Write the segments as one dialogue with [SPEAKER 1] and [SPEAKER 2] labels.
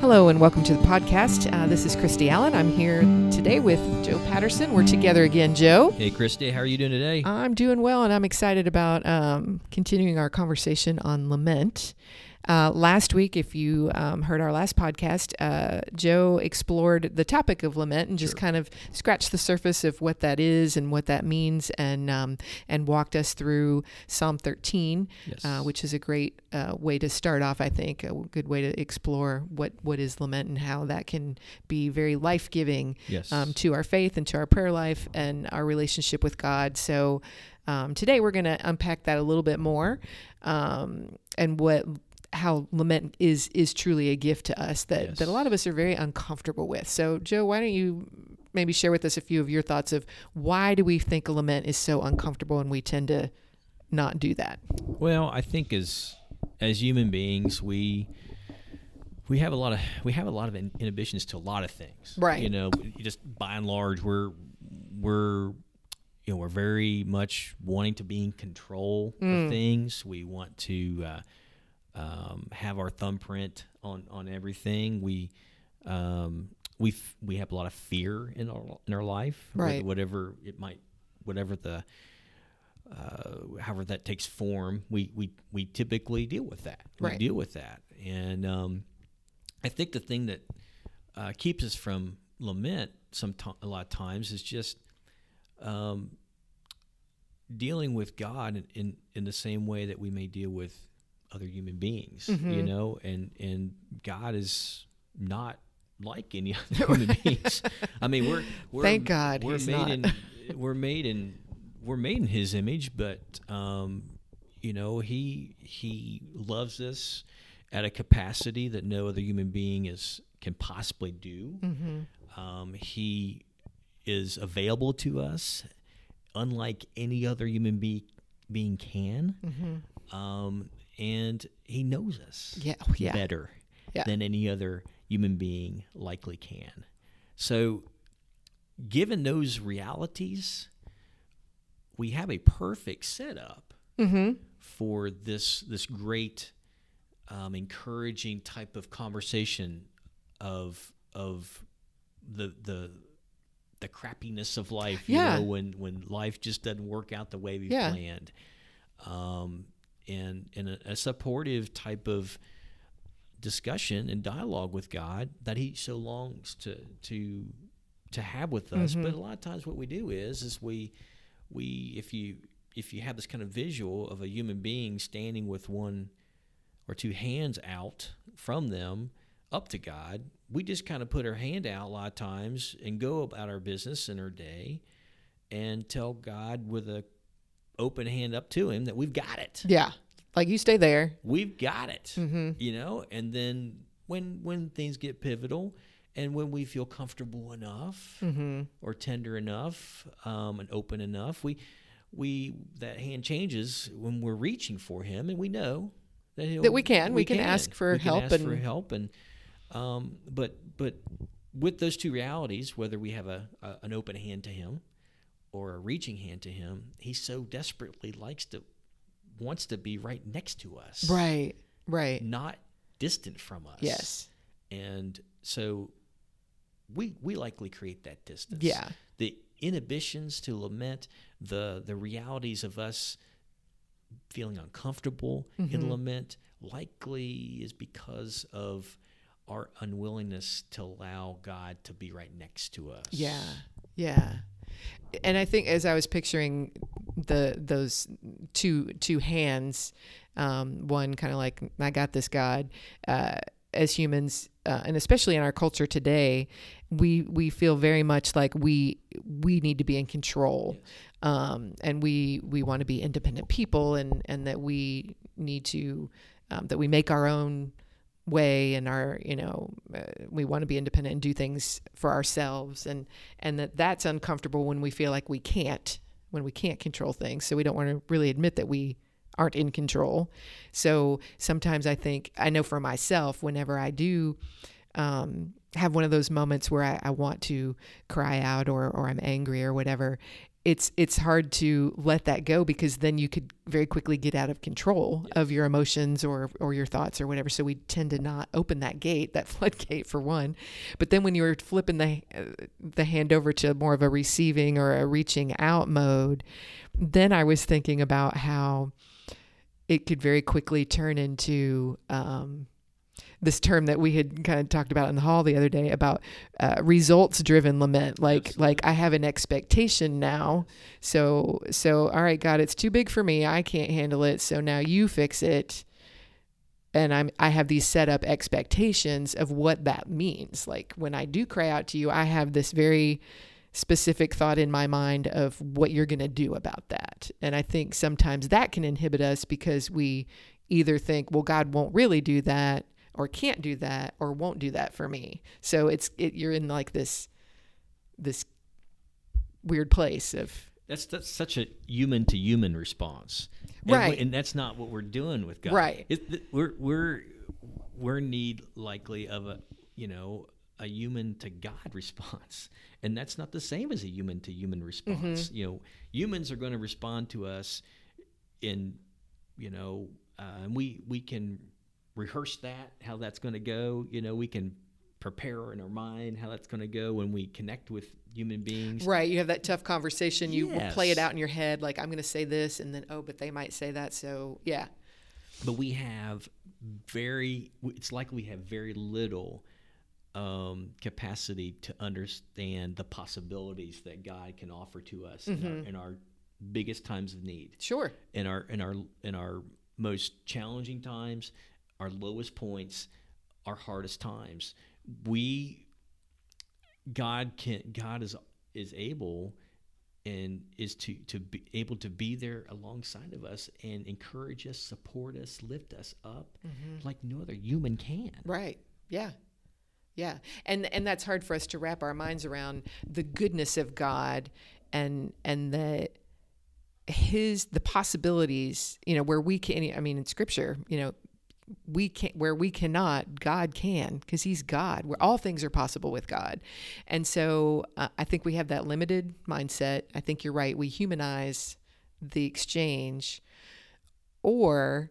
[SPEAKER 1] Hello and welcome to the podcast. This is Christy Allen. I'm here today with Joe Patterson. We're together again, Joe.
[SPEAKER 2] Hey, Christy. How are you doing today?
[SPEAKER 1] I'm doing well, and I'm excited about continuing our conversation on lament. Last week, if you heard our last podcast, Joe explored the topic of lament and just kind of scratched the surface of what that is and what that means, and walked us through Psalm 13, which is a great way to start off, I think, a good way to explore what is lament and how that can be very life-giving to our faith and to our prayer life and our relationship with God. So today we're going to unpack that a little bit more, and how lament is truly a gift to us that a lot of us are very uncomfortable with. So, Joe, why don't you maybe share with us a few of your thoughts of why do we think a lament is so uncomfortable and we tend to not do that?
[SPEAKER 2] Well, I think as human beings, we have a lot of inhibitions to a lot of things.
[SPEAKER 1] Right.
[SPEAKER 2] You know, just by and large, we're very much wanting to be in control of things. We want to have our thumbprint on everything. We have a lot of fear in our life,
[SPEAKER 1] right?
[SPEAKER 2] Whatever it might, however that takes form, we typically deal with that.
[SPEAKER 1] Right.
[SPEAKER 2] We deal with that, and I think the thing that keeps us from lament a lot of times is just dealing with God in the same way that we may deal with other human beings, you know, and God is not like any other human beings. I mean, we're
[SPEAKER 1] thank God
[SPEAKER 2] we're
[SPEAKER 1] he's
[SPEAKER 2] made
[SPEAKER 1] not.
[SPEAKER 2] we're made in His image, but you know, He loves us at a capacity that no other human being can possibly do. He is available to us, unlike any other human being can. And He knows us better than any other human being likely can. So, given those realities, we have a perfect setup for this great, encouraging type of conversation of the crappiness of life. You know, when life just doesn't work out the way we planned. And a supportive type of discussion and dialogue with God that He so longs to have with us. But a lot of times, what we do is we if you have this kind of visual of a human being standing with one or two hands out from them up to God, we just kind of put our hand out a lot of times and go about our business in our day and tell God with a open hand up to Him that we've got it.
[SPEAKER 1] Yeah. Like, you stay there.
[SPEAKER 2] We've got it. You know, and then when things get pivotal and when we feel comfortable enough or tender enough and open enough, we that hand changes when we're reaching for Him, and we know that we can
[SPEAKER 1] ask for help.
[SPEAKER 2] But with those two realities, whether we have an open hand to Him or a reaching hand to Him, He so desperately wants to be right next to us.
[SPEAKER 1] Right.
[SPEAKER 2] Not distant from us.
[SPEAKER 1] Yes.
[SPEAKER 2] And so we likely create that distance.
[SPEAKER 1] Yeah.
[SPEAKER 2] The inhibitions to lament, the realities of us feeling uncomfortable in lament likely is because of our unwillingness to allow God to be right next to us.
[SPEAKER 1] Yeah. And I think as I was picturing those two hands, one kind of like, I got this, God, as humans, and especially in our culture today, we feel very much like we need to be in control. And we want to be independent people, and that we need to, that we make our own way, and we want to be independent and do things for ourselves, and that's uncomfortable when we feel like we can't control things. So we don't want to really admit that we aren't in control. So sometimes I know for myself, whenever I do have one of those moments where I want to cry out or I'm angry or whatever, it's hard to let that go, because then you could very quickly get out of control of your emotions or your thoughts or whatever. So we tend to not open that gate, that floodgate, for one. But then when you're flipping the hand over to more of a receiving or a reaching out mode, then I was thinking about how it could very quickly turn into this term that we had kind of talked about in the hall the other day about results-driven lament. Like I have an expectation now. So all right, God, it's too big for me. I can't handle it. So now you fix it. And I have these set up expectations of what that means. Like when I do cry out to you, I have this very specific thought in my mind of what you're going to do about that. And I think sometimes that can inhibit us, because we either think, well, God won't really do that, or can't do that, or won't do that for me. So you're in like this weird place of
[SPEAKER 2] that's such a human to human response,
[SPEAKER 1] right?
[SPEAKER 2] And that's not what we're doing with God,
[SPEAKER 1] right?
[SPEAKER 2] We're need likely of a human to God response, and that's not the same as a human to human response.
[SPEAKER 1] Mm-hmm.
[SPEAKER 2] Humans are going to respond to us in and we can rehearse that, how that's going to go. We can prepare in our mind how that's going to go when we connect with human beings.
[SPEAKER 1] Right. You have that tough conversation. You
[SPEAKER 2] Yes.
[SPEAKER 1] play it out in your head. Like, I'm going to say this, and then, but they might say that. So yeah.
[SPEAKER 2] But we have it's like we have very little capacity to understand the possibilities that God can offer to us
[SPEAKER 1] mm-hmm.
[SPEAKER 2] in our biggest times of need.
[SPEAKER 1] Sure.
[SPEAKER 2] In our most challenging times, our lowest points, our hardest times, God is able and is to be able to be there alongside of us and encourage us, support us, lift us up
[SPEAKER 1] mm-hmm.
[SPEAKER 2] like no other human can.
[SPEAKER 1] Right. Yeah. Yeah. And that's hard for us to wrap our minds around, the goodness of God and the possibilities, where we can, in Scripture, we can, where we cannot, God can, because He's God, where all things are possible with God. And so I think we have that limited mindset. I think you're right. We humanize the exchange, or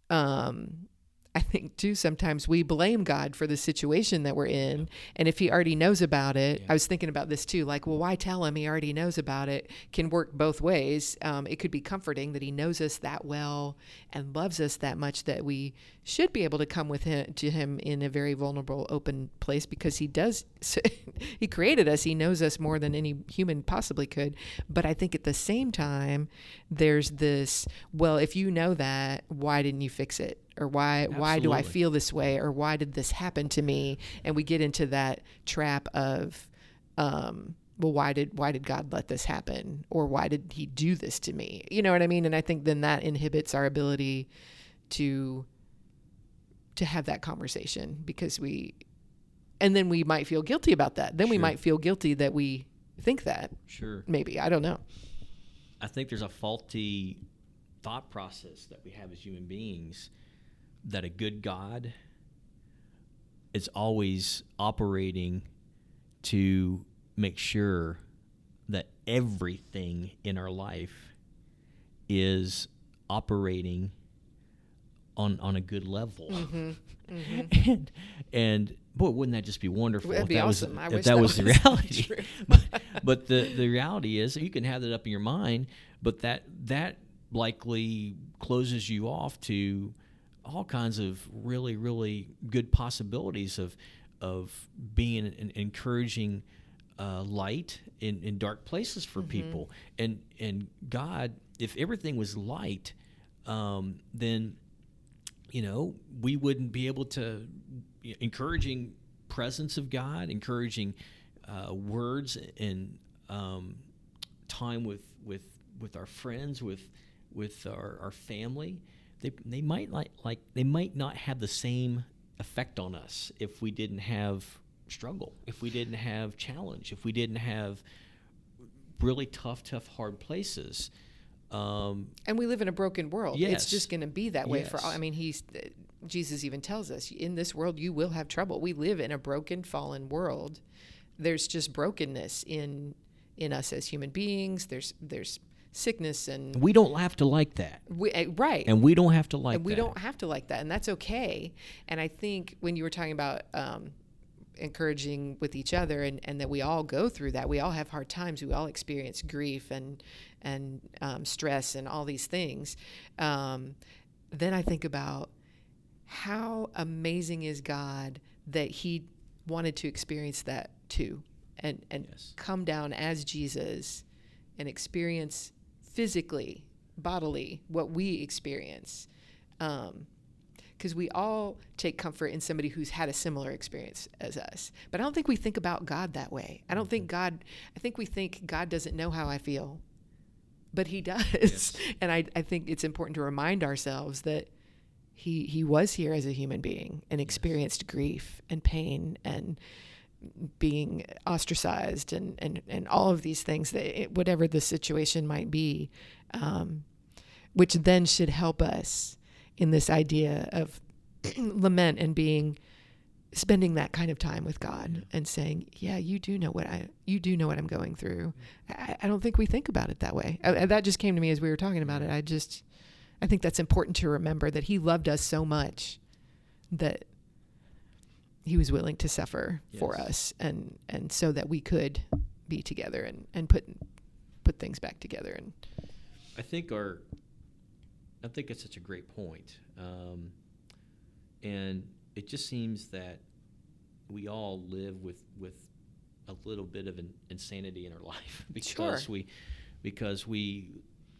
[SPEAKER 1] I think too, sometimes we blame God for the situation that we're in. And if He already knows about it, I was thinking about this too, like, well, why tell Him? He already knows about it. Can work both ways. It could be comforting that He knows us that well and loves us that much that we should be able to come to him in a very vulnerable, open place, because He does. He created us. He knows us more than any human possibly could. But I think at the same time, there's this, well, if you know that, why didn't you fix it? Or why do I feel this way? Or why did this happen to me? And we get into that trap of, well, why did God let this happen? Or why did He do this to me? You know what I mean? And I think then that inhibits our ability to have that conversation, because and then we might feel guilty about that. Then we might feel guilty that we think that.
[SPEAKER 2] Sure.
[SPEAKER 1] Maybe. I don't know.
[SPEAKER 2] I think there's a faulty thought process that we have as human beings, that a good God is always operating to make sure that everything in our life is operating on a good level.
[SPEAKER 1] Mm-hmm. Mm-hmm.
[SPEAKER 2] and boy, wouldn't that just be wonderful?
[SPEAKER 1] That'd be awesome.
[SPEAKER 2] If that was the reality. But the reality is, you can have that up in your mind, but that likely closes you off to all kinds of really, really good possibilities of being an encouraging light in dark places for
[SPEAKER 1] mm-hmm.
[SPEAKER 2] people. And God, if everything was light, then we wouldn't be able to encouraging presence of God, encouraging words and time with our friends, with our family. They might they might not have the same effect on us if we didn't have struggle, if we didn't have challenge, if we didn't have really tough, hard places.
[SPEAKER 1] And we live in a broken world.
[SPEAKER 2] Yes.
[SPEAKER 1] It's just going to be that way for all. I mean, Jesus even tells us, in this world you will have trouble. We live in a broken, fallen world. There's just brokenness in us as human beings. There's sickness, and
[SPEAKER 2] we don't have to like that.
[SPEAKER 1] Right.
[SPEAKER 2] And we don't have to like that.
[SPEAKER 1] And we don't have to like that, and that's okay. And I think when you were talking about encouraging with each other, and that we all go through that, we all have hard times, we all experience grief and stress and all these things. Then I think about how amazing is God that he wanted to experience that too, and
[SPEAKER 2] Yes.
[SPEAKER 1] come down as Jesus and experience physically, bodily, what we experience. Because we all take comfort in somebody who's had a similar experience as us. But I don't think we think about God that way. I think we think God doesn't know how I feel, but he does.
[SPEAKER 2] Yes.
[SPEAKER 1] And I think it's important to remind ourselves that he was here as a human being and experienced grief and pain and being ostracized and all of these things, that whatever the situation might be, which then should help us in this idea of lament and spending that kind of time with God and saying, yeah, you do know what I'm going through. I don't think we think about it that way. That just came to me as we were talking about it. I think that's important to remember, that he loved us so much that he was willing to suffer for us, and so that we could be together and put things back together. And
[SPEAKER 2] I think it's such a great point. And it just seems that we all live with a little bit of an insanity in our life because we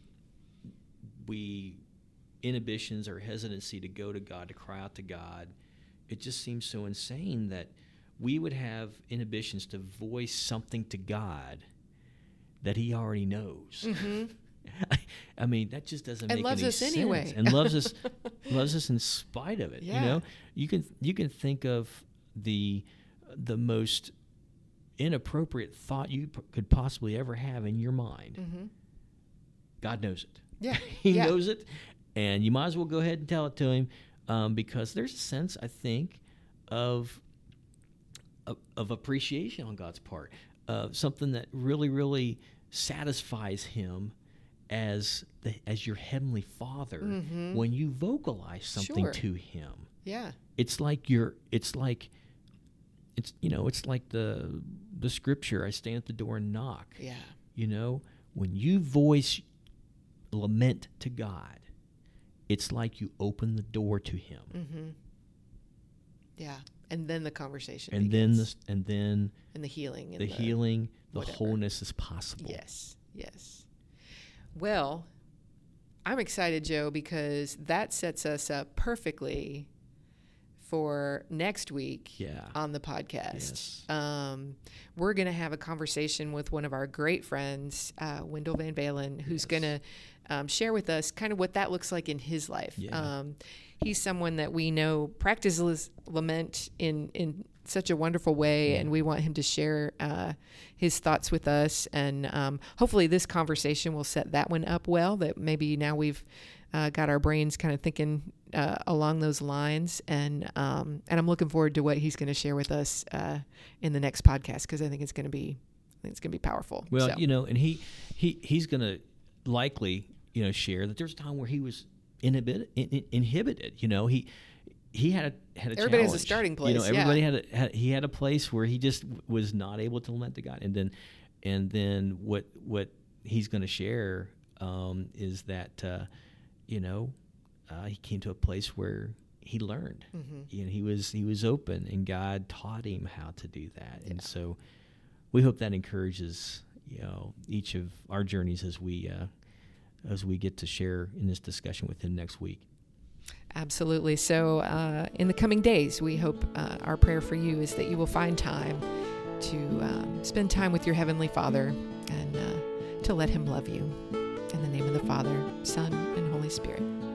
[SPEAKER 2] inhibitions or hesitancy to go to God, to cry out to God. It just seems so insane that we would have inhibitions to voice something to God that he already knows.
[SPEAKER 1] Mm-hmm.
[SPEAKER 2] I mean, that just doesn't make any sense.
[SPEAKER 1] And loves us anyway.
[SPEAKER 2] And loves us in spite of it.
[SPEAKER 1] Yeah.
[SPEAKER 2] You know, you can think of the most inappropriate thought you could possibly ever have in your mind.
[SPEAKER 1] Mm-hmm.
[SPEAKER 2] God knows it.
[SPEAKER 1] Yeah.
[SPEAKER 2] He knows it, and you might as well go ahead and tell it to him, because there's a sense, I think, of appreciation on God's part, something that really, really satisfies him as your heavenly Father,
[SPEAKER 1] mm-hmm.
[SPEAKER 2] when you vocalize something
[SPEAKER 1] Sure.
[SPEAKER 2] to him.
[SPEAKER 1] Yeah.
[SPEAKER 2] It's like the scripture, I stand at the door and knock.
[SPEAKER 1] Yeah.
[SPEAKER 2] You know, when you voice lament to God, it's like you open the door to him.
[SPEAKER 1] Mm-hmm. Yeah. And then the conversation
[SPEAKER 2] and
[SPEAKER 1] begins.
[SPEAKER 2] then
[SPEAKER 1] and the healing. And
[SPEAKER 2] the healing, the
[SPEAKER 1] whatever.
[SPEAKER 2] wholeness is possible.
[SPEAKER 1] Yes. Well, I'm excited, Joe, because that sets us up perfectly for next week on the podcast.
[SPEAKER 2] Yes.
[SPEAKER 1] We're going to have a conversation with one of our great friends, Wendell Van Balen, who's going to share with us kind of what that looks like in his life.
[SPEAKER 2] Yeah.
[SPEAKER 1] He's someone that we know practices lament in such a wonderful way, and we want him to share his thoughts with us. And hopefully this conversation will set that one up well, that maybe now we've got our brains kind of thinking along those lines. And I'm looking forward to what he's going to share with us in the next podcast, because I think it's going to be powerful.
[SPEAKER 2] Well, and he's going to likely, share that there's a time where he was inhibited. He had a
[SPEAKER 1] everybody has a
[SPEAKER 2] challenge.
[SPEAKER 1] starting place.
[SPEAKER 2] Everybody had a place where he just was not able to lament to God. And then what he's going to share is that he came to a place where he learned.
[SPEAKER 1] Mm-hmm.
[SPEAKER 2] He was open, and God taught him how to do that. And so we hope that encourages each of our journeys as we get to share in this discussion with him next week.
[SPEAKER 1] Absolutely. So in the coming days, we hope our prayer for you is that you will find time to spend time with your Heavenly Father and to let him love you. In the name of the Father, Son, and Holy Spirit.